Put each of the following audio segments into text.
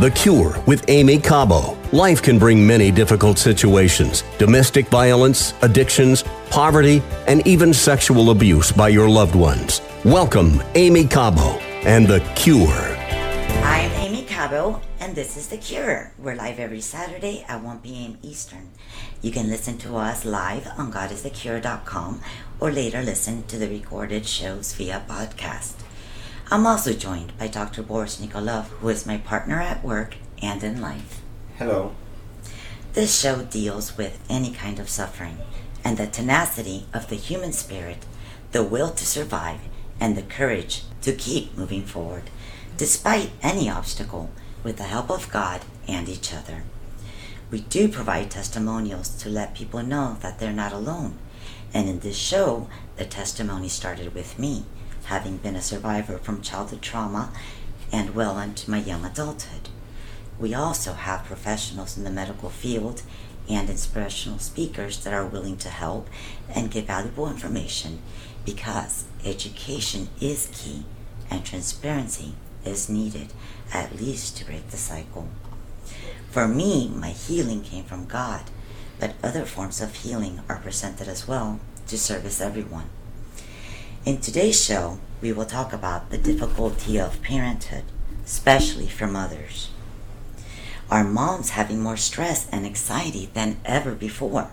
The Cure with Amy Cabo. Life can bring many difficult situations: domestic violence, addictions, poverty, and even sexual abuse by your loved ones. Welcome, Amy Cabo and The Cure. I'm Amy Cabo, and this is The Cure. We're live every Saturday at 1 p.m. Eastern. You can listen to us live on godisthecure.com or later listen to the recorded shows via podcast. I'm also joined by Dr. Boris Nikolov, who is my partner at work and in life. Hello. This show deals with any kind of suffering and the tenacity of the human spirit, the will to survive, and the courage to keep moving forward, despite any obstacle, with the help of God and each other. We do provide testimonials to let people know that they're not alone. And in this show, the testimony started with me, having been a survivor from childhood trauma and well into my young adulthood. We also have professionals in the medical field and inspirational speakers that are willing to help and give valuable information, because education is key and transparency is needed, at least to break the cycle. For me, my healing came from God, but other forms of healing are presented as well to service everyone. In today's show, we will talk about the difficulty of parenthood, especially for mothers. Are moms having more stress and anxiety than ever before?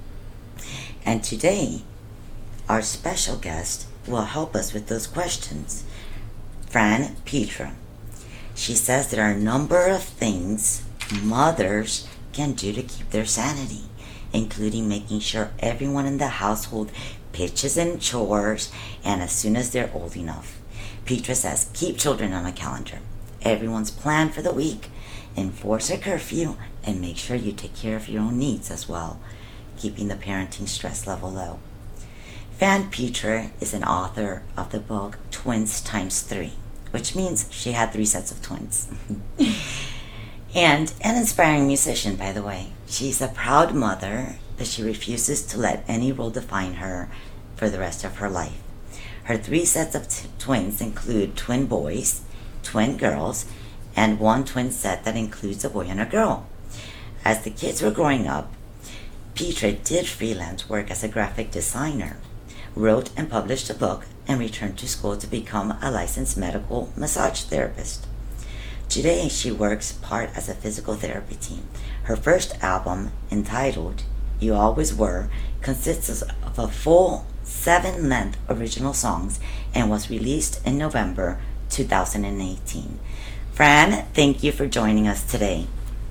And today, our special guest will help us with those questions, Fran Petra. She says there are a number of things mothers can do to keep their sanity, including making sure everyone in the household pitches in chores, and as soon as they're old enough. Petra says, keep children on a calendar, everyone's plan for the week, enforce a curfew, and make sure you take care of your own needs as well, keeping the parenting stress level low. Fran Petra is an author of the book Twins Times 3, which means she had 3 sets of twins. And an inspiring musician, by the way. She's a proud mother, but she refuses to let any role define her for the rest of her life. Her 3 sets of twins include twin boys, twin girls, and 1 twin set that includes a boy and a girl. As the kids were growing up, Petra did freelance work as a graphic designer, wrote and published a book, and returned to school to become a licensed medical massage therapist. Today, she works part as a physical therapy team. Her first album, entitled You Always Were, consists of a full 7-length original songs and was released in November 2018. Fran, thank you for joining us today.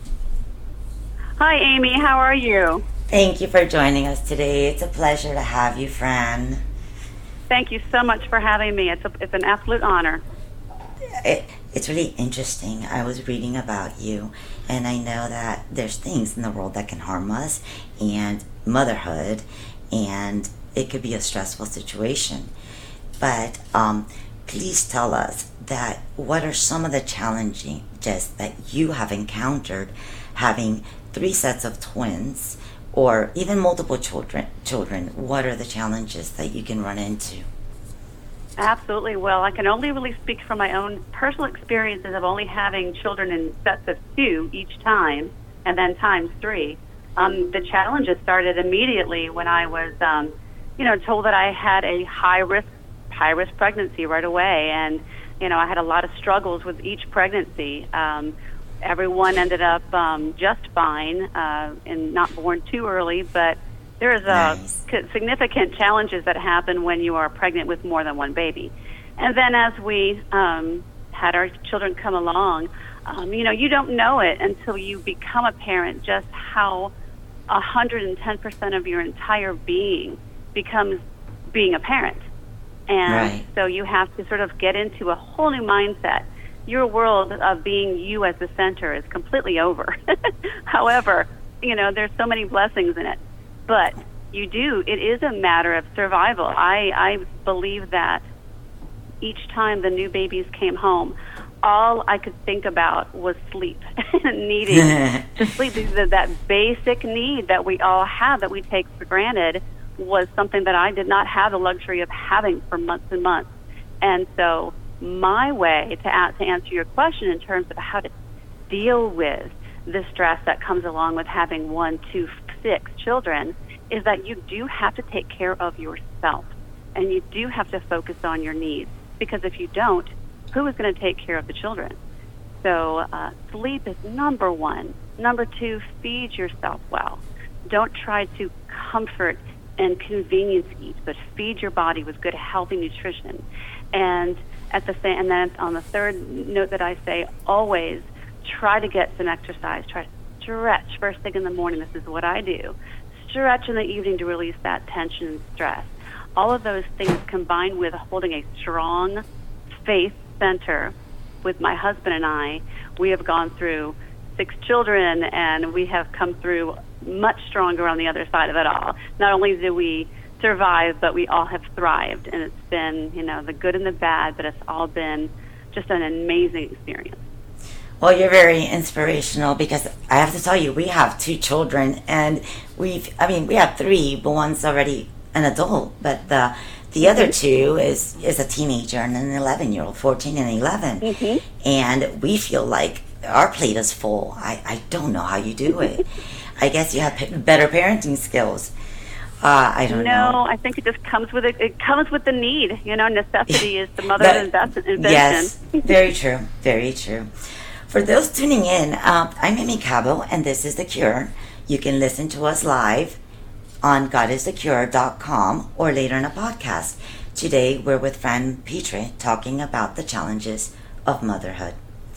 Hi, Amy. How are you? Thank you for joining us today. It's a pleasure to have you, Fran. Thank you so much for having me. It's an absolute honor. It's really interesting. I was reading about you, and I know that there's things in the world that can harm us, and motherhood, and it could be a stressful situation. But please tell us that what are some of the challenges that you have encountered having 3 sets of twins, or even multiple children? What are the challenges that you can run into? Absolutely. Well, I can only really speak from my own personal experiences of only having children in sets of 2 each time, and then times 3. The challenges started immediately when I was, told that I had a high risk pregnancy right away, and I had a lot of struggles with each pregnancy. Everyone ended up just fine and not born too early, but there is significant challenges that happen when you are pregnant with more than 1 baby. And then as we had our children come along, you don't know it until you become a parent, just how 110% of your entire being becomes being a parent. And so you have to sort of get into a whole new mindset. Your world of being you as the center is completely over. However, there's so many blessings in it. But it is a matter of survival. I believe that each time the new babies came home, all I could think about was sleep, needing to sleep. That basic need that we all have, that we take for granted, was something that I did not have the luxury of having for months and months. And so my way to answer your question in terms of how to deal with the stress that comes along with having 1, 2, 6 children is that you do have to take care of yourself, and you do have to focus on your needs, because if you don't, who is going to take care of the children? So sleep is number 1. Number 2, feed yourself well. Don't try to comfort and convenience eat, but feed your body with good, healthy nutrition. And and then on the third note that I say, always try to get some exercise. Try to stretch first thing in the morning. This is what I do. Stretch in the evening to release that tension and stress. All of those things combined with holding a strong faith center with my husband and I, we have gone through 6 children, and we have come through much stronger on the other side of it all. Not only did we survive, but we all have thrived, and it's been, the good and the bad, but it's all been just an amazing experience. Well, you're very inspirational, because I have to tell you, we have 2 children, and we have 3, but one's already an adult, but the other 2 is a teenager and an 11-year-old, 14 and 11. Mm-hmm. And we feel like our plate is full. I don't know how you do it. I guess you have better parenting skills. I don't know. No, I think it just comes with it. It comes with the need. Necessity is the mother of invention. Yes, very true. Very true. For those tuning in, I'm Amy Cabo, and this is The Cure. You can listen to us live on godisthecure.com or later in a podcast. Today, we're with Fran Petre talking about the challenges of motherhood.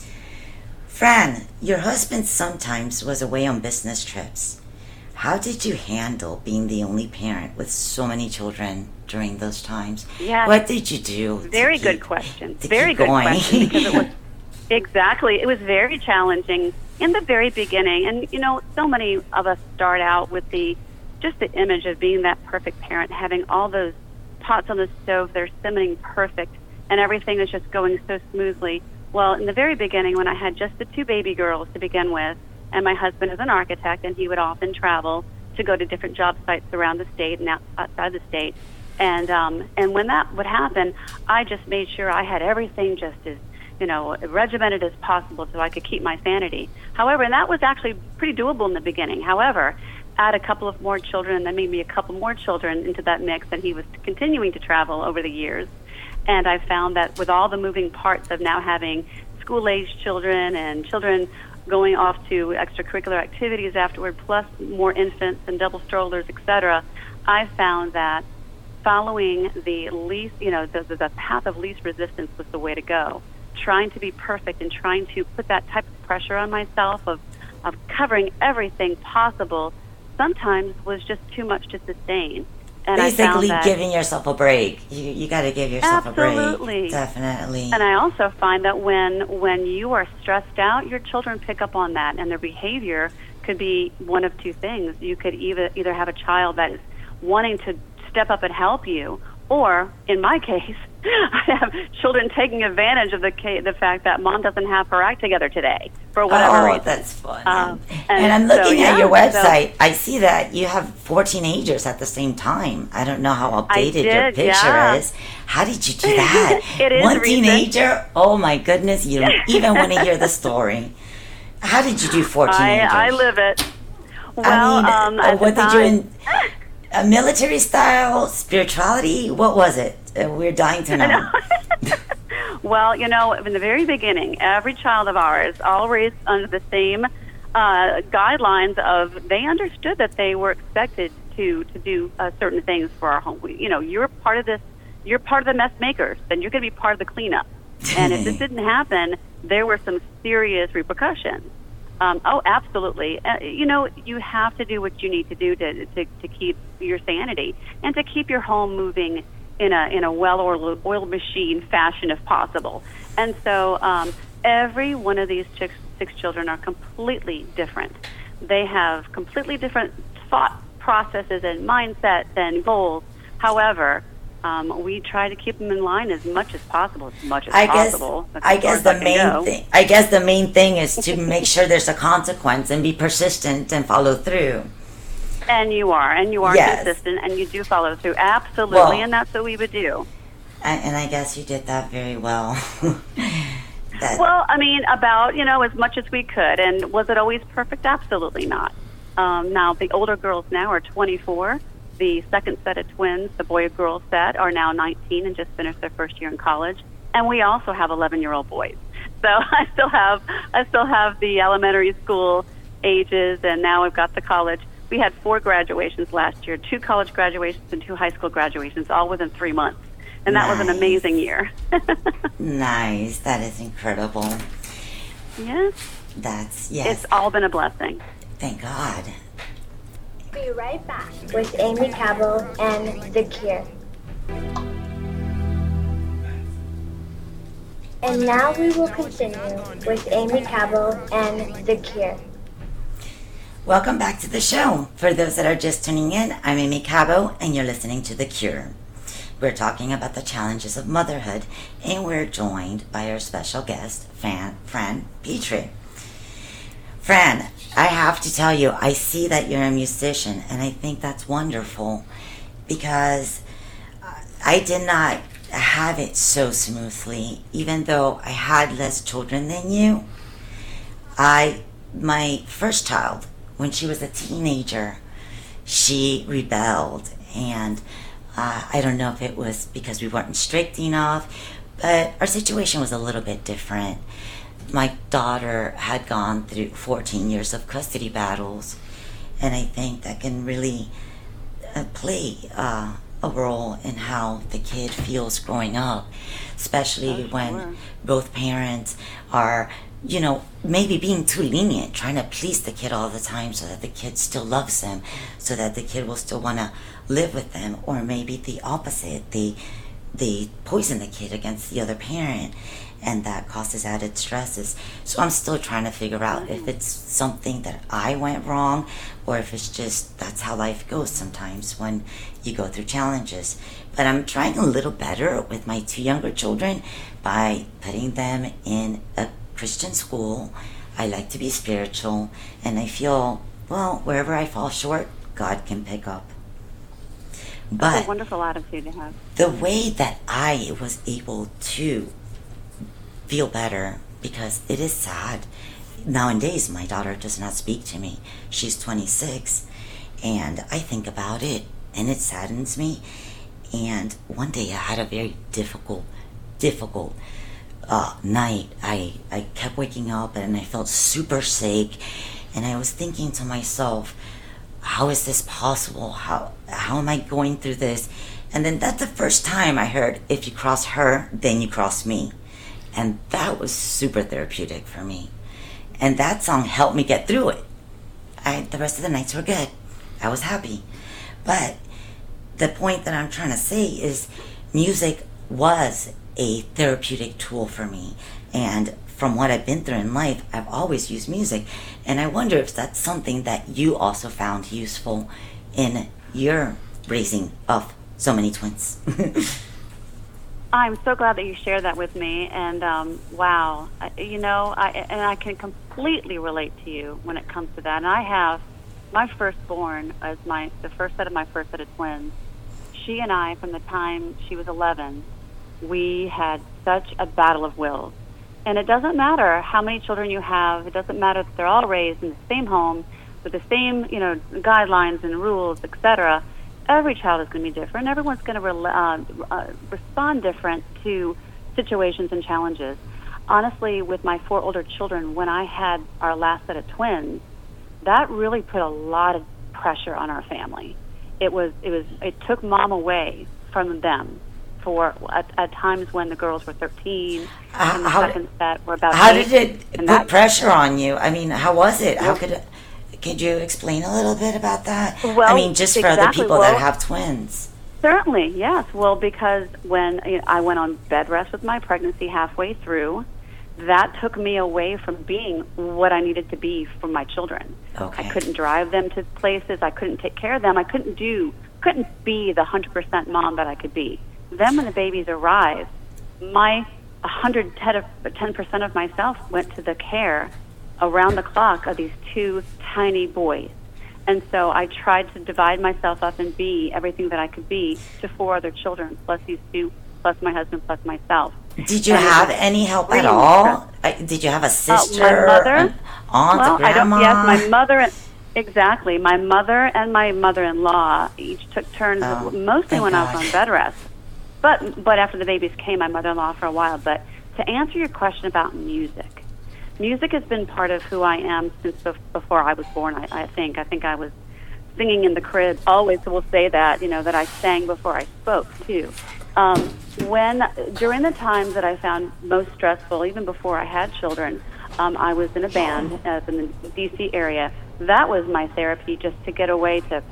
Fran, your husband sometimes was away on business trips. How did you handle being the only parent with so many children during those times? Yes. What did you do? Very good question. Very good question, because it was exactly. It was very challenging in the very beginning, and so many of us start out with the image of being that perfect parent, having all those pots on the stove, they're simmering perfect, and everything is just going so smoothly. Well, in the very beginning, when I had just the 2 baby girls to begin with, and my husband is an architect, and he would often travel to go to different job sites around the state and outside the state. And when that would happen, I just made sure I had everything just as, regimented as possible so I could keep my sanity. However, and that was actually pretty doable in the beginning. However, add a couple of more children, and then maybe a couple more children into that mix, and he was continuing to travel over the years. And I found that with all the moving parts of now having school-aged children and children going off to extracurricular activities afterward, plus more infants and double strollers, etc., I found that following the least, the path of least resistance was the way to go. Trying to be perfect and trying to put that type of pressure on myself of covering everything possible sometimes was just too much to sustain. And basically giving yourself a break. You got to give yourself absolutely. A break. Definitely. And I also find that when you are stressed out, your children pick up on that, and their behavior could be one of 2 things. You could either have a child that is wanting to step up and help you, or in my case, I have children taking advantage of the fact that mom doesn't have her act together today for whatever reason. Oh, that's fun. And I'm looking at your website. I see that you have 4 teenagers at the same time. I don't know how updated your picture is. How did you do that? It is 1 recent. Teenager? Oh, my goodness. You don't even want to hear the story. How did you do 4 teenagers? I live it. Well, what did you in military style, spirituality? What was it? We're dying to know. Well, in the very beginning, every child of ours, all raised under the same guidelines of, they understood that they were expected to do certain things for our home. You're part of this. You're part of the mess makers, then you're going to be part of the cleanup. And if this didn't happen, there were some serious repercussions. Oh, absolutely. You have to do what you need to do to keep your sanity and to keep your home moving in a well-oiled machine fashion if possible. And so every one of these 6 children are completely different. They have completely different thought processes and mindsets and goals. However, we try to keep them in line as much as possible. I guess the main thing is to make sure there's a consequence and be persistent and follow through. And you are yes. Consistent, and you do follow through. Absolutely, and that's what we would do. And I guess you did that very well. Well, I mean, about, as much as we could. And was it always perfect? Absolutely not. Now, the older girls now are 24. The second set of twins, the boy-girl set, are now 19 and just finished their first year in college. And we also have 11-year-old boys. So I still have the elementary school ages, and now we've got the college. We had 4 graduations last year, 2 college graduations and 2 high school graduations, all within 3 months. And that was an amazing year. Nice. That is incredible. Yes. Yes. It's all been a blessing. Thank God. Be right back with Amy Cabell and The Cure. And now we will continue with Amy Cabell and The Cure. Welcome back to the show. For those that are just tuning in, I'm Amy Cabell, and you're listening to The Cure. We're talking about the challenges of motherhood, and we're joined by our special guest, Fran Petrie. Fran, I have to tell you, I see that you're a musician, and I think that's wonderful, because I did not have it so smoothly. Even though I had less children than you, my first child, when she was a teenager, she rebelled, and I don't know if it was because we weren't strict enough, but our situation was a little bit different. My daughter had gone through 14 years of custody battles, and I think that can really play a role in how the kid feels growing up, especially when both parents are, maybe being too lenient, trying to please the kid all the time so that the kid still loves them, so that the kid will still want to live with them, or maybe the opposite, they poison the kid against the other parent, and that causes added stresses. So I'm still trying to figure out if it's something that I went wrong, or if it's just that's how life goes sometimes when you go through challenges. But I'm trying a little better with my 2 younger children by putting them in a Christian school. I like to be spiritual, and I feel, wherever I fall short, God can pick up. But that's a wonderful attitude to have. The way that I was able to feel better, because it is sad. Nowadays, my daughter does not speak to me. She's 26, and I think about it, and it saddens me. And one day I had a very difficult night. I kept waking up, and I felt super sick, and I was thinking to myself, how is this possible? How am I going through this? And then that's the first time I heard, if you cross her, then you cross me. And that was super therapeutic for me. And that song helped me get through it. The rest of the nights were good. I was happy. But the point that I'm trying to say is music was a therapeutic tool for me. And from what I've been through in life, I've always used music. And I wonder if that's something that you also found useful in your raising of so many twins. I'm so glad that you shared that with me. And wow, I can completely relate to you when it comes to that. And I have my firstborn as the first set of my first set of twins. She and I, from the time she was 11, we had such a battle of wills. And it doesn't matter how many children you have. It doesn't matter if they're all raised in the same home with the same, guidelines and rules, etc. Every child is going to be different. Everyone's going to respond different to situations and challenges. Honestly, with my 4 older children, when I had our last set of twins, that really put a lot of pressure on our family. It took mom away from them for at times when the girls were 13 and the second set were about 8. How did it put pressure on you? I mean, how was it? Could you explain a little bit about that? Well, just for other people that have twins. Certainly, yes. Well, because when I went on bed rest with my pregnancy halfway through, that took me away from being what I needed to be for my children. Okay. I couldn't drive them to places. I couldn't take care of them. I couldn't be the 100% mom that I could be. Then when the babies arrived, my 110% of myself went to the care around the clock of these 2 tiny boys. And so I tried to divide myself up and be everything that I could be to 4 other children, plus these 2, plus my husband, plus myself. Did you have any help at all? Did you have a sister? My mother? An aunt, well, a grandma? Yes, my mother. Exactly. My mother and my mother-in-law each took turns, mostly when I was on bed rest. But after the babies came, my mother-in-law for a while. But to answer your question about music, music has been part of who I am since before I was born. I think I was singing in the crib. Always will say that, that I sang before I spoke too. During the times that I found most stressful, even before I had children, I was in a band in the D.C. area. That was my therapy, just to get away to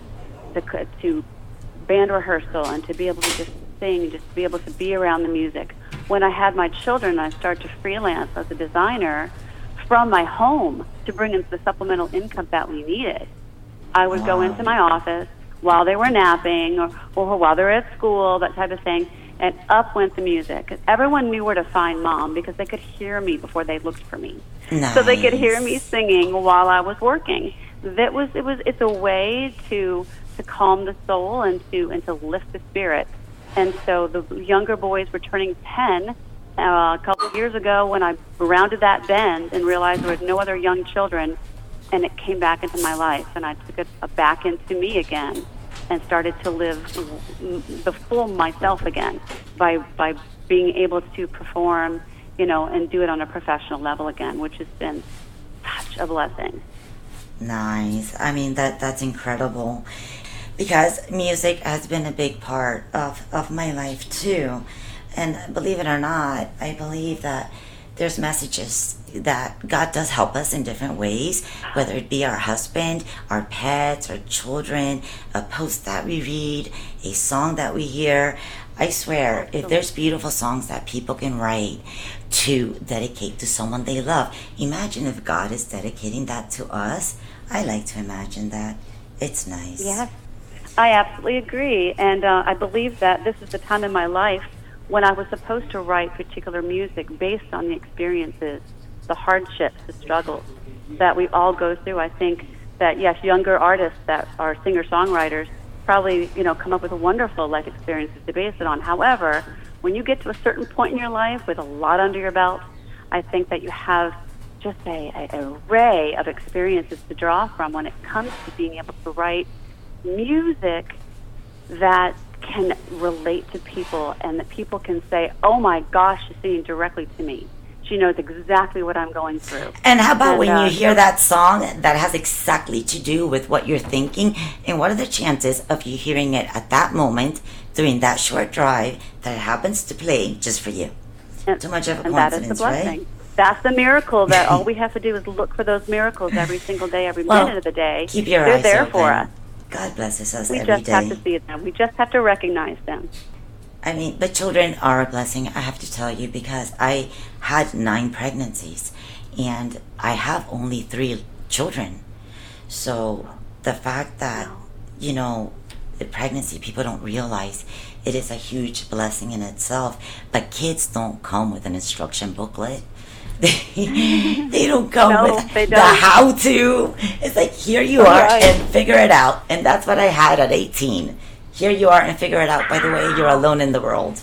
band rehearsal and to be able to just sing, just to be able to be around the music. When I had my children, I started to freelance as a designer from my home to bring in the supplemental income that we needed. I would go into my office while they were napping or while they were at school, that type of thing, and up went the music. Everyone knew where to find Mom because they could hear me before they looked for me. Nice. So they could hear me singing while I was working. It's a way to calm the soul and to lift the spirit. And so the younger boys were turning 10 a couple of years ago when I rounded that bend and realized there was no other young children, and it came back into my life, and I took it back into me again and started to live the full myself again by being able to perform, and do it on a professional level again, which has been such a blessing. Nice. I mean, that's incredible, because music has been a big part of my life too. And believe it or not, I believe that there's messages that God does help us in different ways, whether it be our husband, our pets, our children, a post that we read, a song that we hear. I swear, if there's beautiful songs that people can write to dedicate to someone they love, imagine if God is dedicating that to us. I like to imagine that. It's nice. Yes, I absolutely agree. And I believe that this is the time in my life when I was supposed to write particular music based on the experiences, the hardships, the struggles that we all go through. I think that, yes, younger artists that are singer-songwriters probably, come up with wonderful life experiences to base it on. However, when you get to a certain point in your life with a lot under your belt, I think that you have just an array of experiences to draw from when it comes to being able to write music that can relate to people and that people can say, oh my gosh, she's singing directly to me. She knows exactly what I'm going through. And how about when you hear that song that has exactly to do with what you're thinking, and what are the chances of you hearing it at that moment during that short drive that it happens to play just for you? Too much of a coincidence, that is the blessing. Right? That's the miracle, that all we have to do is look for those miracles every single day, every minute of the day. Keep your They're eyes there open. for us. God blesses us every day. We just have to see them. We just have to recognize them. I mean, but children are a blessing, I have to tell you, because I had 9 pregnancies, and I have only 3 children. So the fact that, the pregnancy, people don't realize it is a huge blessing in itself. But kids don't come with an instruction booklet. They don't come with the how-to. It's like, here you are, and figure it out. And that's what I had at 18. Here you are, and figure it out. By the way, you're alone in the world.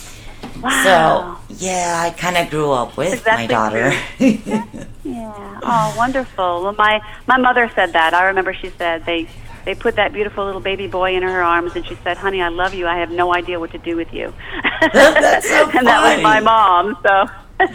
Wow. So, yeah, I kind of grew up with my daughter. Yeah. Oh, wonderful. Well, my mother said that. I remember she said they put that beautiful little baby boy in her arms, and she said, honey, I love you. I have no idea what to do with you. That's so funny. And that was my mom, so...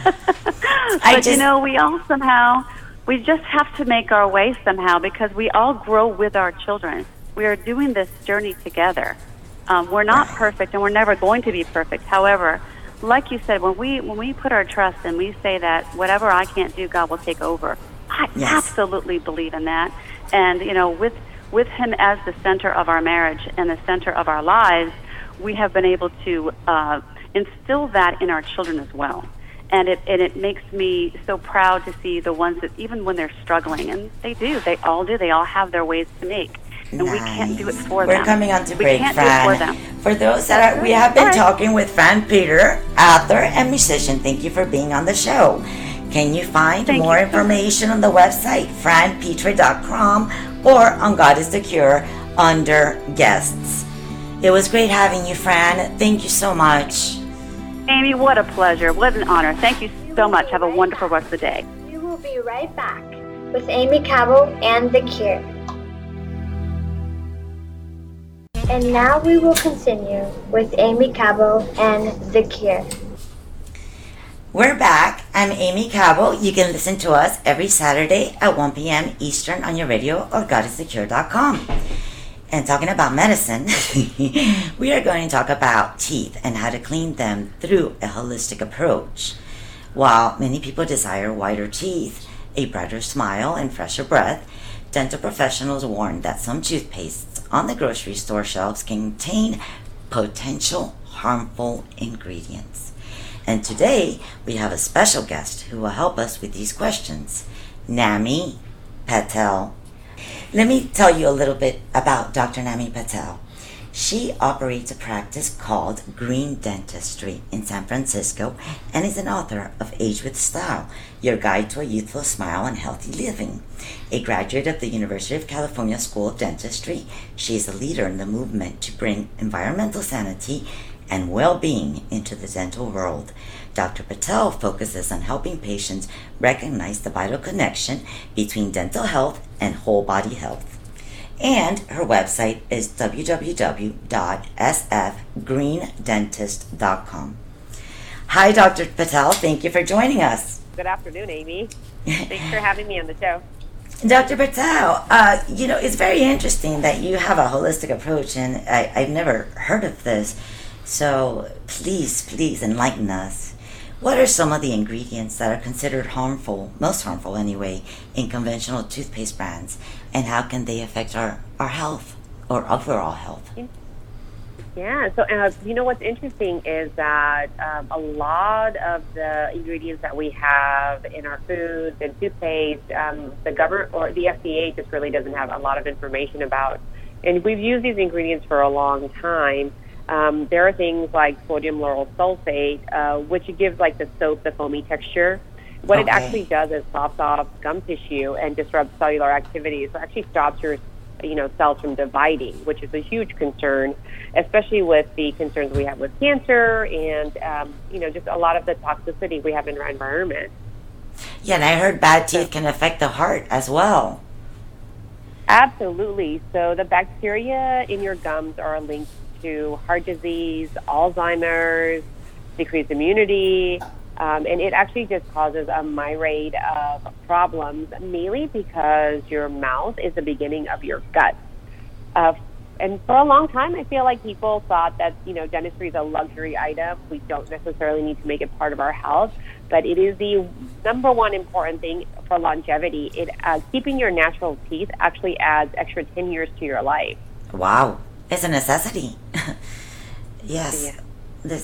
But we all we just have to make our way somehow, because we all grow with our children. We are doing this journey together. We're not perfect, and we're never going to be perfect. However, like you said, when we put our trust and we say that whatever I can't do, God will take over, I absolutely believe in that. And, with Him as the center of our marriage and the center of our lives, we have been able to instill that in our children as well. And it makes me so proud to see the ones that, even when they're struggling, and they all have their ways to make. And we can't do it for them. We're coming on to break, Fran. do it for them. For those that we have been talking with Fran Peter, author and musician. Thank you for being on the show. Can you find more information on the website, franpetre.com, or on God is the Cure under guests? It was great having you, Fran. Thank you so much. Amy, what a pleasure. What an honor. Thank you so much. Have a wonderful rest of the day. We will be right back with Amy Cabell and The Cure. And now we will continue with Amy Cabell and The Cure. We're back. I'm Amy Cabell. You can listen to us every Saturday at 1 p.m. Eastern on your radio or GodIsTheCure.com. And talking about medicine, we are going to talk about teeth and how to clean them through a holistic approach. While many people desire whiter teeth, a brighter smile, and fresher breath, dental professionals warn that some toothpastes on the grocery store shelves contain potential harmful ingredients. And today, we have a special guest who will help us with these questions, Nami Patel. Let me tell you a little bit about Dr. Nami Patel. She operates a practice called Green Dentistry in San Francisco and is an author of Age with Style, Your Guide to a Youthful Smile and Healthy Living. A graduate of the University of California School of Dentistry, she is a leader in the movement to bring environmental sanity and well-being into the dental world. Dr. Patel focuses on helping patients recognize the vital connection between dental health and whole body health. And her website is www.sfgreendentist.com. Hi, Dr. Patel. Thank you for joining us. Good afternoon, Amy. Thanks for having me on the show. Dr. Patel, it's very interesting that you have a holistic approach, and I've never heard of this. So please enlighten us. What are some of the ingredients that are considered harmful, most harmful anyway, in conventional toothpaste brands, and how can they affect our health or overall health? Yeah, so what's interesting is that a lot of the ingredients that we have in our foods and toothpaste, the government or the FDA just really doesn't have a lot of information about. And we've used these ingredients for a long time. There are things like sodium lauryl sulfate, which gives like the soap, the foamy texture. What it actually does is sops off gum tissue and disrupts cellular activity. So it actually stops your cells from dividing, which is a huge concern, especially with the concerns we have with cancer and, just a lot of the toxicity we have in our environment. Yeah, and I heard bad teeth can affect the heart as well. Absolutely. So the bacteria in your gums are linked to heart disease, Alzheimer's, decreased immunity, and it actually just causes a myriad of problems, mainly because your mouth is the beginning of your gut. And for a long time, I feel like people thought that, dentistry is a luxury item. We don't necessarily need to make it part of our health, but it is the number one important thing for longevity. Keeping your natural teeth actually adds extra 10 years to your life. Wow. It's a necessity. Yes. Yeah.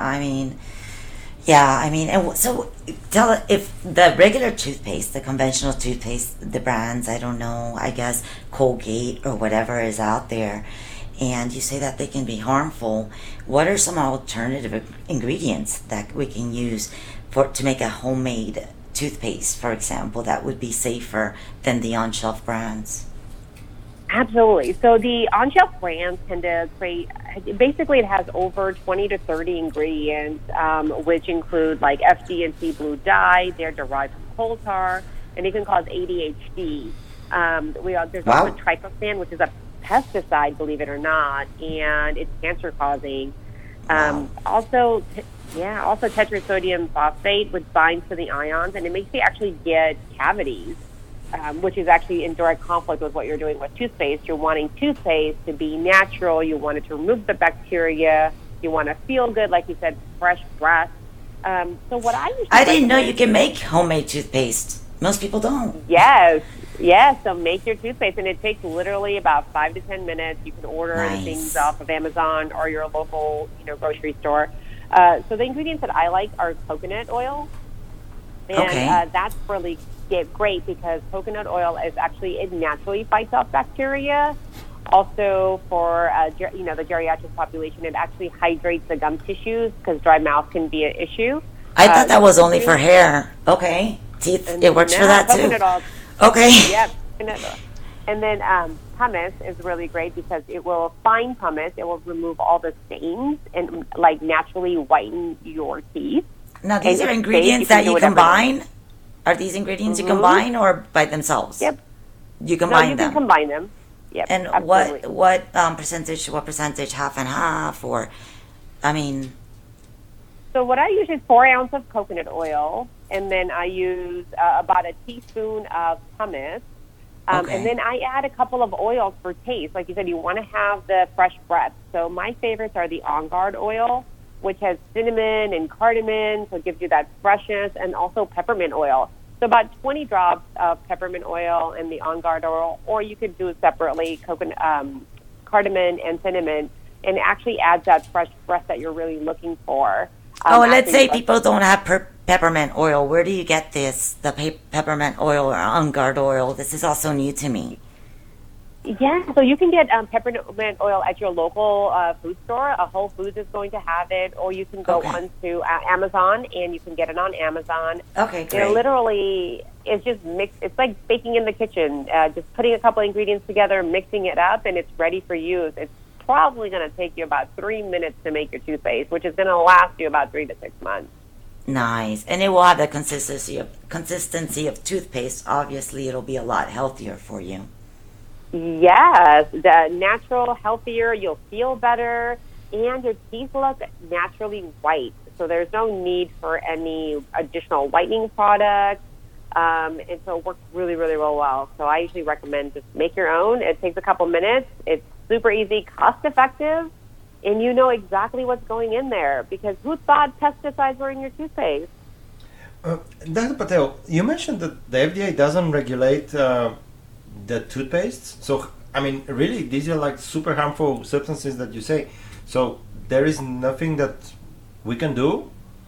And so tell us, if the regular toothpaste, the conventional toothpaste, the brands, I don't know, I guess Colgate or whatever is out there, and you say that they can be harmful, what are some alternative ingredients that we can use to make a homemade toothpaste, for example, that would be safer than the on-shelf brands? Absolutely. So the on-shelf brands tend to create, basically it has over 20 to 30 ingredients, which include like FD&C blue dye. They're derived from coal tar, and it can cause ADHD. There's also tryptophan, which is a pesticide, believe it or not, and it's cancer causing. Also tetrasodium phosphate, which binds to the ions, and it makes you actually get cavities. Which is actually in direct conflict with what you're doing with toothpaste. You're wanting toothpaste to be natural. You want it to remove the bacteria. You want to feel good, like you said, fresh breath. So what I didn't know you can make homemade toothpaste. Most people don't. Yes. So make your toothpaste, and it takes literally about 5 to 10 minutes. You can order the things off of Amazon or your local, grocery store. So the ingredients that I like are coconut oil, and that's really great because coconut oil is actually, it naturally fights off bacteria. Also for the geriatric population, it actually hydrates the gum tissues because dry mouth can be an issue. I thought that was only for hair. Okay. Teeth, it works for that too. Oil. Okay. Yep. And then pumice is really great because it will fine pumice. It will remove all the stains and like naturally whiten your teeth. Now, these And are it's ingredients safe. that You you can do whatever combine? Are these ingredients you combine or by themselves? Yep. You No, combine you them. can combine them. Yep. And absolutely. what percentage? What percentage? Half and half, or I mean, So what I use is 4 ounces of coconut oil, and then I use about a teaspoon of pumice. Okay. And then I add a couple of oils for taste. Like you said, you want to have the fresh breath. So my favorites are the On Guard oil, which has cinnamon and cardamom, so it gives you that freshness, and also peppermint oil. So about 20 drops of peppermint oil and the On Guard oil, or you could do it separately, coconut, cardamom and cinnamon, and it actually adds that fresh breath that you're really looking for. let's say after you- people don't have peppermint oil. Where do you get this? The peppermint oil or On Guard oil? This is also new to me. Yeah, so you can get peppermint oil at your local food store. A Whole Foods is going to have it, or you can go Okay. onto Amazon and you can get it on Amazon. Okay, It great. literally is just mixed. It's like baking in the kitchen, just putting a couple ingredients together, mixing it up, and it's ready for use. It's probably going to take you about 3 minutes to make your toothpaste, which is going to last you about 3 to 6 months. Nice, and it will have the consistency of toothpaste. Obviously, it'll be a lot healthier for you. Yes, the natural, healthier, you'll feel better, and your teeth look naturally white. So there's no need for any additional whitening products. And so it works really, really well. So I usually recommend just make your own. It takes a couple minutes. It's super easy, cost effective, and you know exactly what's going in there, because who thought pesticides were in your toothpaste? Dr. Patel, you mentioned that the FDA doesn't regulate the toothpastes. So, I mean, really, these are like super harmful substances that you say. So, there is nothing that we can do?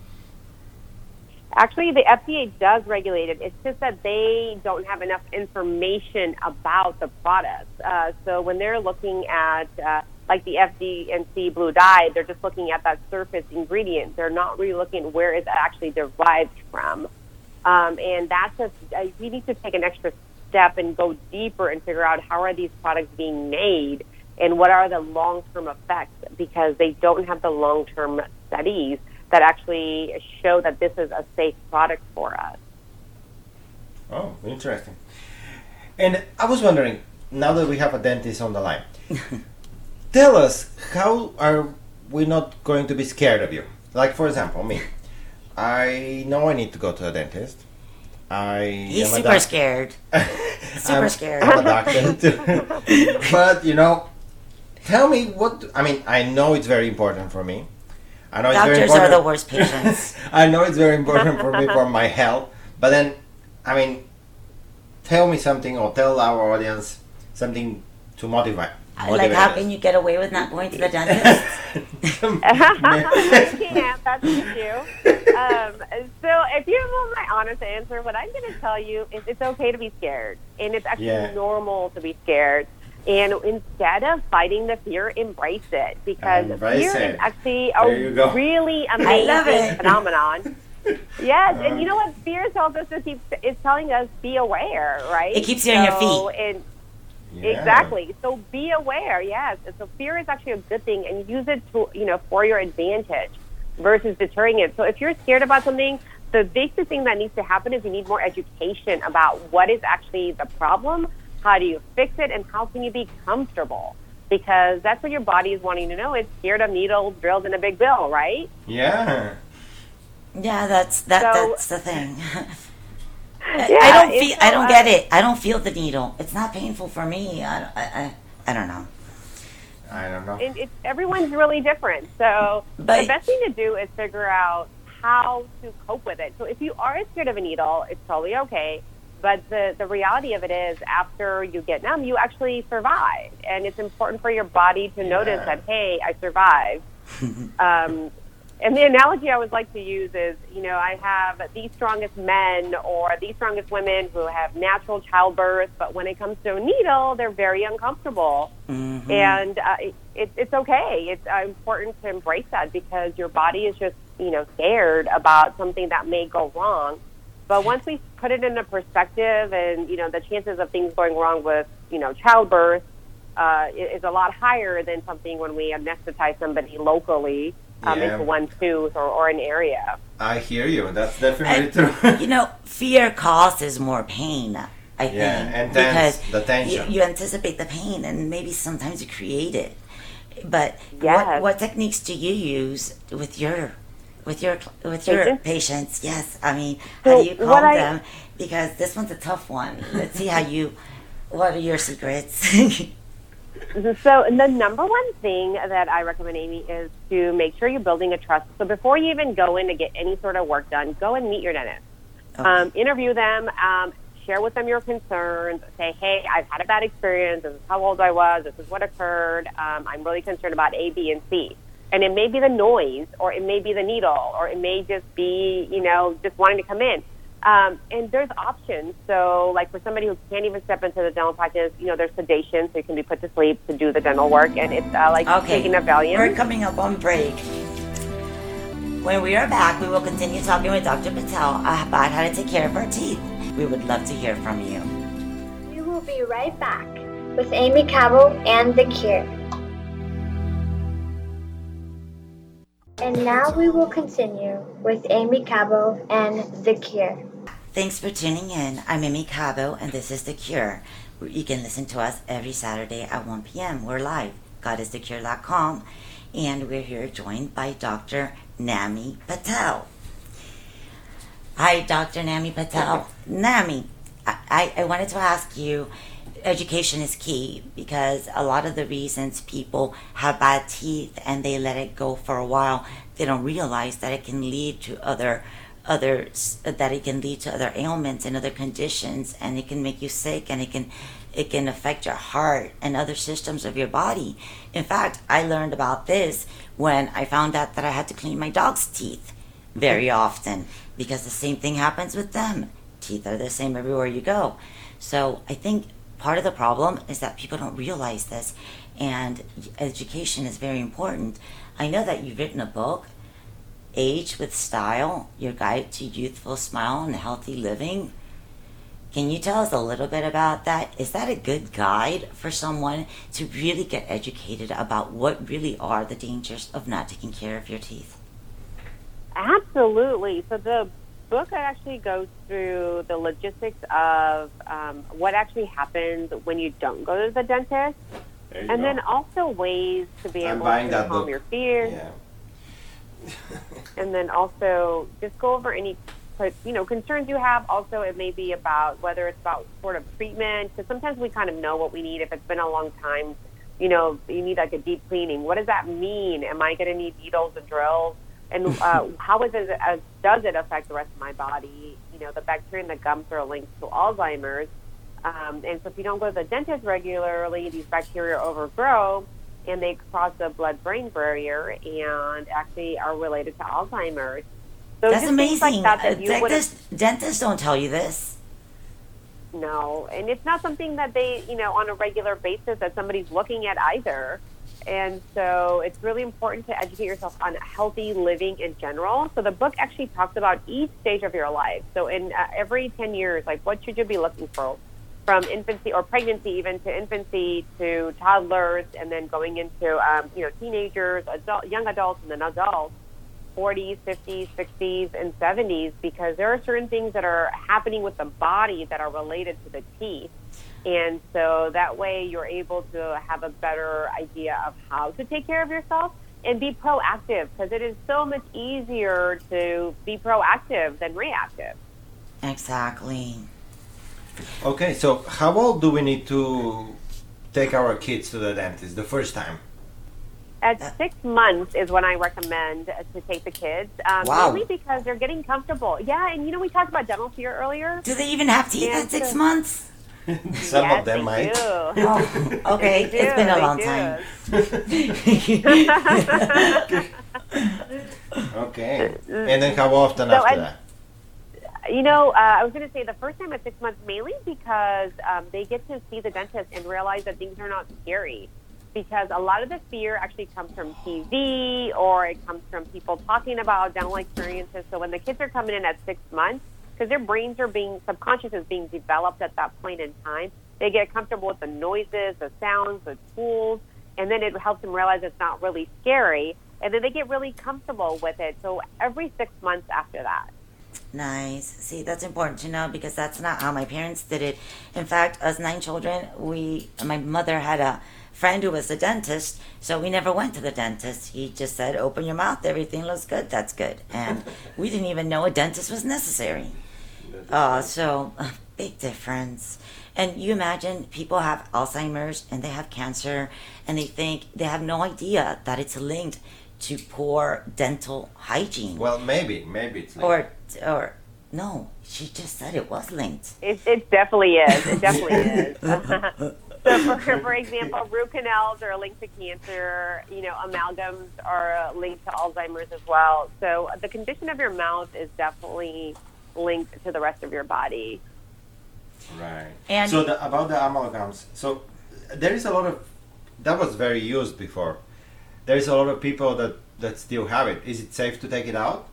Actually, the FDA does regulate it. It's just that they don't have enough information about the products. So when they're looking at, like the FD&C blue dye, they're just looking at that surface ingredient. They're not really looking at where it's actually derived from. And that's just, we need to take an extra step and go deeper and figure out how are these products being made and what are the long-term effects, because they don't have the long-term studies that actually show that this is a safe product for us. Oh, interesting. And I was wondering, now that we have a dentist on the line, tell us, how are we not going to be scared of you? Like, for example, me. I know I need to go to a dentist. He's super scared. Super scared. I'm a doctor too. But, you know, tell me what... I mean, I know it's very important for me. I know it's very Doctors important. are the worst patients. I know it's very important for me, for my health. But then, I mean, tell me something, or tell our audience something to motivate. Like, how can you get away with not going to the dentist? You can't. That's the issue. So if you want my honest answer, what I'm going to tell you is it's okay to be scared. And it's actually normal to be scared. And instead of fighting the fear, embrace it. Because fear is actually a really amazing phenomenon. Yes, and you know what? Fear tells us it's telling us be aware, right? It keeps you on your feet. Exactly. So be aware, yes. And so fear is actually a good thing, and use it to, for your advantage versus deterring it. So if you're scared about something, the basic thing that needs to happen is you need more education about what is actually the problem, how do you fix it, and how can you be comfortable? Because that's what your body is wanting to know. It's scared of needles drilled in a big bill, right? Yeah. Yeah, that's the thing. Yeah, I don't get it. I don't feel the needle. It's not painful for me. I don't know. I don't know. Everyone's really different. So the best thing to do is figure out how to cope with it. So if you are scared of a needle, it's totally okay. But the reality of it is, after you get numb, you actually survive. And it's important for your body to notice that, hey, I survived. And the analogy I always like to use is, I have the strongest men or the strongest women who have natural childbirth, but when it comes to a needle, they're very uncomfortable. Mm-hmm. And it's okay. It's important to embrace that, because your body is just, scared about something that may go wrong. But once we put it into perspective and, the chances of things going wrong with childbirth is a lot higher than something when we anesthetize somebody locally into one tooth or an area. I hear you. That's definitely true. Fear causes more pain, I think. And because the tension. You anticipate the pain, and maybe sometimes you create it. But what techniques do you use with your patients? Yes, I mean, how do you calm them? Because this one's a tough one. Let's see what are your secrets? So the number one thing that I recommend, Amy, is to make sure you're building a trust. So before you even go in to get any sort of work done, go and meet your dentist. Okay. Interview them, share with them your concerns, say, hey, I've had a bad experience, this is how old I was, this is what occurred, I'm really concerned about A, B, and C. And it may be the noise, or it may be the needle, or it may just be, just wanting to come in. And there's options. So, like for somebody who can't even step into the dental practice, there's sedation, so you can be put to sleep to do the dental work, and it's taking a Valium. We're coming up on break. When we are back, we will continue talking with Dr. Patel about how to take care of our teeth. We would love to hear from you. We will be right back with Amy Cabo and The Cure. And now we will continue with Amy Cabo and The Cure. Thanks for tuning in. I'm Amy Cabo, and this is The Cure. You can listen to us every Saturday at 1 p.m. We're live, godisthecure.com, and we're here joined by Dr. Nami Patel. Hi, Dr. Nami Patel. Nami, I wanted to ask you, education is key, because a lot of the reasons people have bad teeth and they let it go for a while, they don't realize that it can lead to other ailments and other conditions, and it can make you sick, and it can affect your heart and other systems of your body. In fact, I learned about this when I found out that I had to clean my dog's teeth very often, because the same thing happens with them. Teeth are the same everywhere you go. So I think part of the problem is that people don't realize this, and education is very important. I know that you've written a book, Age with Style, Your Guide to Youthful Smile and Healthy Living. Can you tell us a little bit about that? Is that a good guide for someone to really get educated about what really are the dangers of not taking care of your teeth? Absolutely. So the book actually goes through the logistics of what actually happens when you don't go to the dentist, and then also ways to be able to calm your fears. Yeah. And then also just go over any concerns you have. Also, it may be about whether it's about sort of treatment, because sometimes we kind of know what we need. If it's been a long time, you need like a deep cleaning. What does that mean? Am I going to need needles and drills? And how does it affect the rest of my body? The bacteria in the gums are linked to Alzheimer's. And so if you don't go to the dentist regularly, these bacteria overgrow, and they cross the blood-brain barrier and actually are related to Alzheimer's. So that's amazing. Like dentists don't tell you this. No, and it's not something that they, on a regular basis that somebody's looking at either. And so it's really important to educate yourself on healthy living in general. So the book actually talks about each stage of your life. So in every 10 years, like what should you be looking for? From infancy or pregnancy, even to infancy, to toddlers, and then going into teenagers, young adults, and then adults, 40s, 50s, 60s, and 70s, because there are certain things that are happening with the body that are related to the teeth. And so that way you're able to have a better idea of how to take care of yourself and be proactive, because it is so much easier to be proactive than reactive. Exactly. Okay, so how old do we need to take our kids to the dentist the first time? At 6 months is when I recommend to take the kids. Wow. Mainly because they're getting comfortable. Yeah, and we talked about dental fear earlier. Do they even have teeth at 6 months? Some of them might. Do. Oh, okay, it's been a long time. Okay, and then how often after that? I was going to say the first time at 6 months, mainly because they get to see the dentist and realize that things are not scary. Because a lot of the fear actually comes from TV, or it comes from people talking about dental experiences. So when the kids are coming in at 6 months, because their brains are subconscious is being developed at that point in time, They get comfortable with the noises, the sounds, the tools, and then it helps them realize it's not really scary. And then they get really comfortable with it. So every 6 months after that. Nice. See, that's important to know because that's not how my parents did it. In fact, us 9 children, my mother had a friend who was a dentist, so we never went to the dentist. He just said, open your mouth, everything looks good, that's good. And we didn't even know a dentist was necessary. So a big difference. And you imagine people have Alzheimer's and they have cancer and they have no idea that it's linked to poor dental hygiene. Well, maybe it's linked. Or no, she just said it was linked. It definitely is. It definitely is. So, for example, root canals are linked to cancer. Amalgams are linked to Alzheimer's as well. So the condition of your mouth is definitely linked to the rest of your body. Right. And so about the amalgams, so there is a lot of, that was very used before. There is a lot of people that still have it. Is it safe to take it out?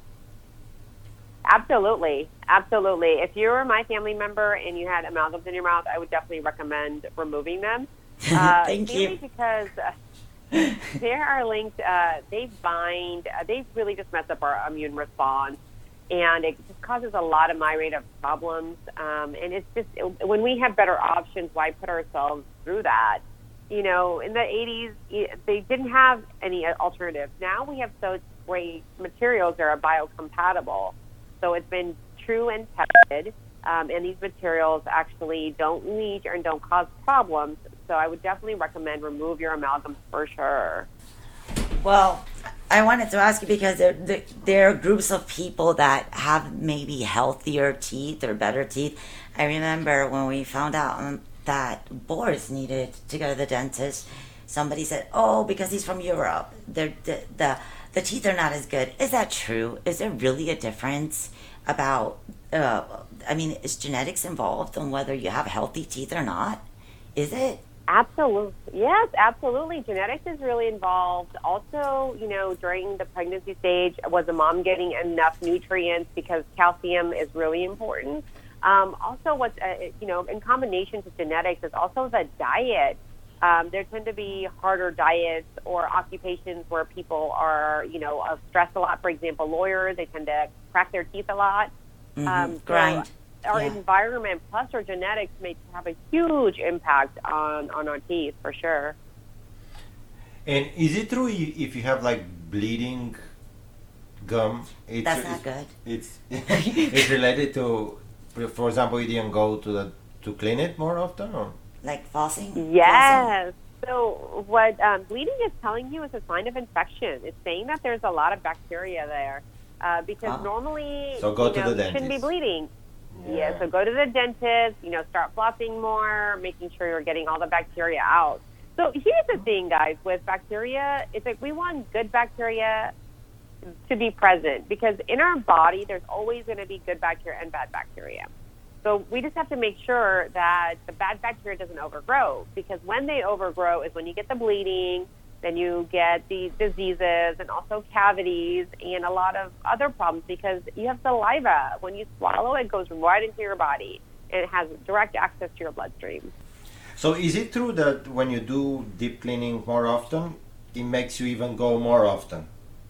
Absolutely. If you were my family member and you had amalgams in your mouth, I would definitely recommend removing them. Thank you. Mainly because they are linked, they bind, they really just mess up our immune response. And it just causes a lot of myriad problems. And it's just, when we have better options, why put ourselves through that? In the 80s, they didn't have any alternatives. Now we have such great materials that are biocompatible. So it's been true and tested, and these materials actually don't leach and don't cause problems. So I would definitely recommend remove your amalgams for sure. Well, I wanted to ask you because there are groups of people that have maybe healthier teeth or better teeth. I remember when we found out that Boris needed to go to the dentist, somebody said, "Oh, because he's from Europe, the teeth are not as good." Is that true? Is there really a difference about, is genetics involved in whether you have healthy teeth or not? Is it? Absolutely. Yes, absolutely. Genetics is really involved. Also, during the pregnancy stage, was the mom getting enough nutrients because calcium is really important? Also, what's, in combination to genetics is also the diet. There tend to be harder diets or occupations where people are, stressed a lot. For example, lawyers, they tend to crack their teeth a lot. Grind. Our environment plus our genetics may have a huge impact on our teeth, for sure. And is it true if you have like bleeding gum? That's not good. It's related to, for example, you didn't go to clean it more often, or? Like flossing? Yes. So what bleeding is telling you is a sign of infection. It's saying that there's a lot of bacteria there because normally so go to the you dentist. shouldn't be bleeding. Yeah, so go to the dentist, start flossing more, making sure you're getting all the bacteria out. So here's the thing, guys, with bacteria, it's like we want good bacteria to be present because in our body, there's always going to be good bacteria and bad bacteria. So we just have to make sure that the bad bacteria doesn't overgrow because when they overgrow is when you get the bleeding, then you get the diseases and also cavities and a lot of other problems because you have saliva. When you swallow, it goes right into your body and it has direct access to your bloodstream. So is it true that when you do deep cleaning more often, it makes you even go more often?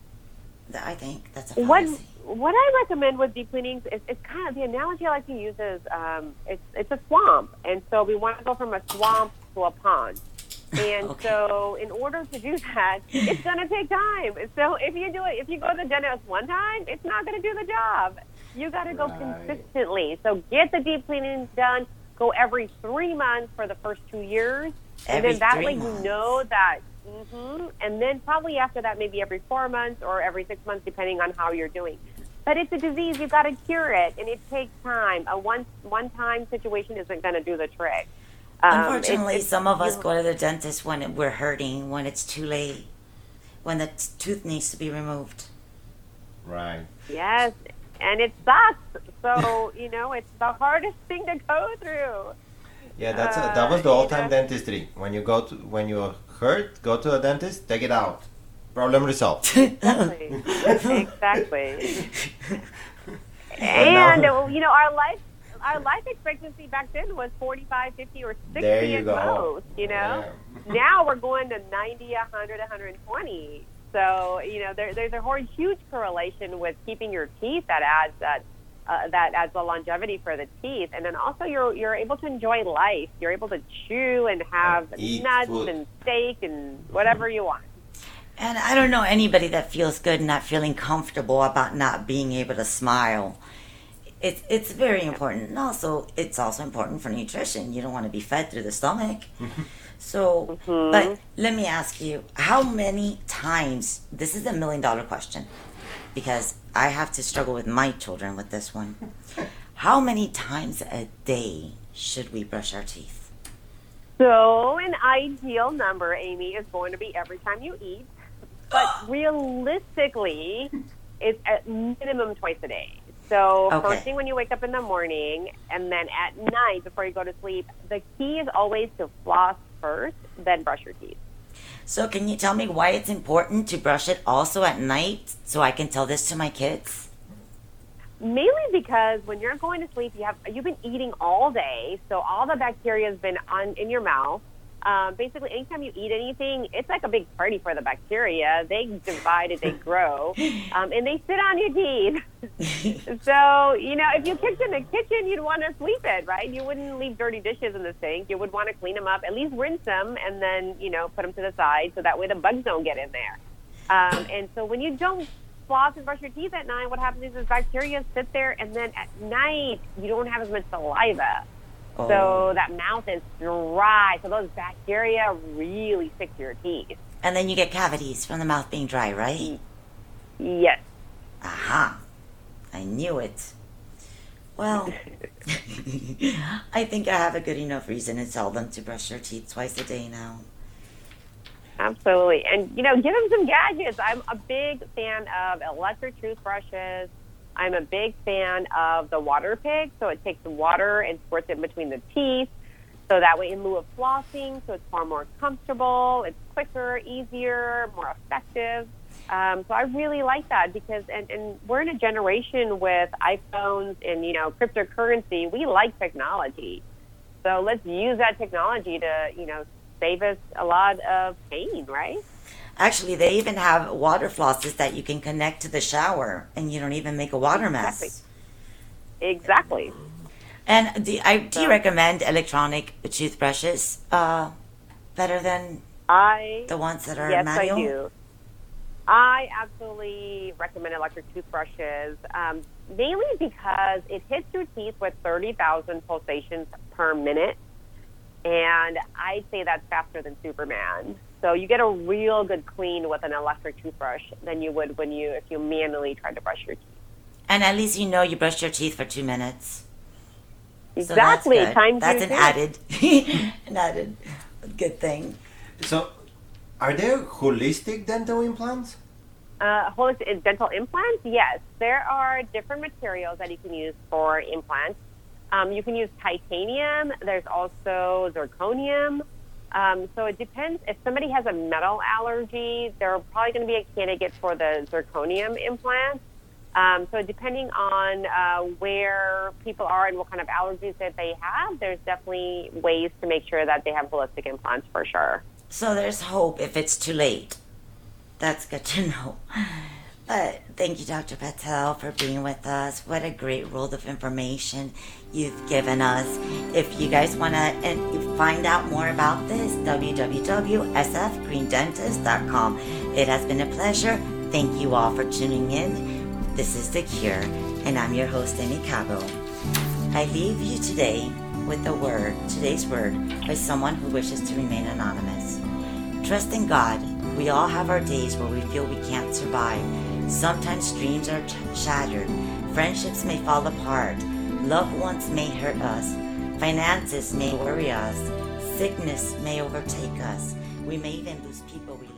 I think that's a fallacy. What I recommend with deep cleanings is it's kind of, the analogy I like to use is it's a swamp. And so we want to go from a swamp to a pond. And so in order to do that, it's going to take time. So if you go to the dentist one time, it's not going to do the job. You got to go consistently. So get the deep cleaning done. Go every 3 months for the first 2 years. And then that way you know that. And then probably after that, maybe every 4 months or every 6 months, depending on how you're doing. But it's a disease. You've got to cure it. And it takes time. A one-time situation isn't going to do the trick. Unfortunately, some of us go to the dentist when we're hurting, when it's too late, when the tooth needs to be removed. Right. Yes, and it sucks. So, it's the hardest thing to go through. Yeah, that was the old-time dentistry. When you hurt, go to a dentist, take it out. Problem resolved. Exactly. And, our life expectancy back then was 45, 50, or 60 There you at go. most, you know? Yeah. Now we're going to 90, 100, 120. So, you know, there's a huge correlation with keeping your teeth that adds the longevity for the teeth. And then also you're able to enjoy life. You're able to chew and have Eat nuts food. and steak and whatever you want. And I don't know anybody that feels good not feeling comfortable about not being able to smile. It's very important. And also, it's also important for nutrition. You don't want to be fed through the stomach. So, but let me ask you, how many times, this is $1 million question, because I have to struggle with my children with this one. How many times a day should we brush our teeth? So an ideal number, Amy, is going to be every time you eat. But realistically, it's at minimum twice a day. So first thing when you wake up in the morning, and then at night before you go to sleep, the key is always to floss first, then brush your teeth. So can you tell me why it's important to brush it also at night so I can tell this to my kids? Mainly because when you're going to sleep, you've been eating all day, so all the bacteria has been in your mouth. Basically, anytime you eat anything, it's like a big party for the bacteria. They divide and they grow, and they sit on your teeth. So, you know, if you cooked in the kitchen, you'd want to sweep it, right? You wouldn't leave dirty dishes in the sink. You would want to clean them up, at least rinse them, and then, you know, put them to the side so that way the bugs don't get in there. And so when you don't floss and brush your teeth at night, what happens is the bacteria sit there, and then at night, you don't have as much saliva. Oh. So that mouth is dry. So those bacteria really stick to your teeth. And then you get cavities from the mouth being dry, right? Yes. Aha. I knew it. Well, I think I have a good enough reason to tell them to brush their teeth twice a day now. Absolutely. And, you know, give them some gadgets. I'm a big fan of electric toothbrushes. I'm a big fan of the water pick. So it takes the water and squirts it between the teeth. So that way, in lieu of flossing, so it's far more comfortable, it's quicker, easier, more effective. So I really like that because, and we're in a generation with iPhones and, you know, cryptocurrency. We like technology. So let's use that technology to, you know, save us a lot of pain, right? Actually, they even have water flosses that you can connect to the shower, and you don't even make a water mess. Exactly. And do you recommend electronic toothbrushes better than the ones that are manual? Yes, I do. I absolutely recommend electric toothbrushes, mainly because it hits your teeth with 30,000 pulsations per minute. And I'd say that's faster than Superman. So you get a real good clean with an electric toothbrush than you would if you manually tried to brush your teeth. And at least you know you brushed your teeth for 2 minutes. Exactly. So that's an added good thing. So, are there holistic dental implants? Holistic dental implants? Yes. There are different materials that you can use for implants. You can use titanium. There's also zirconium. So it depends. If somebody has a metal allergy, they're probably going to be a candidate for the zirconium implant. So depending on where people are and what kind of allergies that they have, there's definitely ways to make sure that they have holistic implants for sure. So there's hope if it's too late. That's good to know. But thank you, Dr. Patel, for being with us. What a great world of information you've given us. If you guys want to find out more about this, www.sfgreendentist.com. It has been a pleasure. Thank you all for tuning in. This is The Cure, and I'm your host, Amy Cabo. I leave you today with today's word, by someone who wishes to remain anonymous. Trust in God. We all have our days where we feel we can't survive. Sometimes dreams are shattered. Friendships may fall apart. Loved ones may hurt us. Finances may worry us. Sickness may overtake us. We may even lose people we